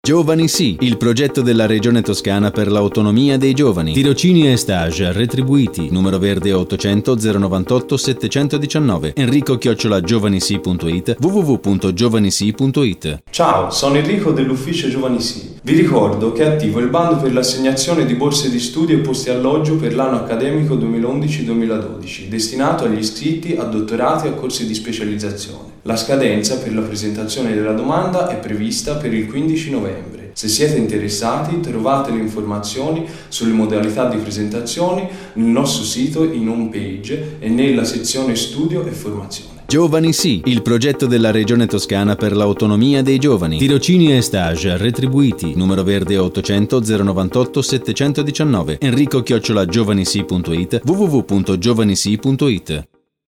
Giovani Sì, il progetto della Regione Toscana per l'autonomia dei giovani. Tirocini e stage retribuiti. Numero verde 800 098 719. Enrico@giovanisi.it. www.giovanisi.it. Ciao, sono Enrico dell'ufficio Giovani Sì. Vi ricordo che è attivo il bando per l'assegnazione di borse di studio e posti alloggio per l'anno accademico 2011-2012, destinato agli iscritti a dottorati e a corsi di specializzazione. La scadenza per la presentazione della domanda è prevista per il 15 novembre. Se siete interessati, trovate le informazioni sulle modalità di presentazione nel nostro sito in home page e nella sezione studio e formazione. Giovani Sì, il progetto della Regione Toscana per l'autonomia dei giovani. Tirocini e stage retribuiti. Numero verde 800 098 719. Enrico@giovanisi.it. www.giovanisi.it.